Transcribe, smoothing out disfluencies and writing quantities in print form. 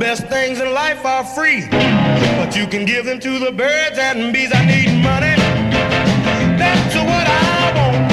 best things in life are free, but you can give them to the birds and bees. I need money. That's what I want.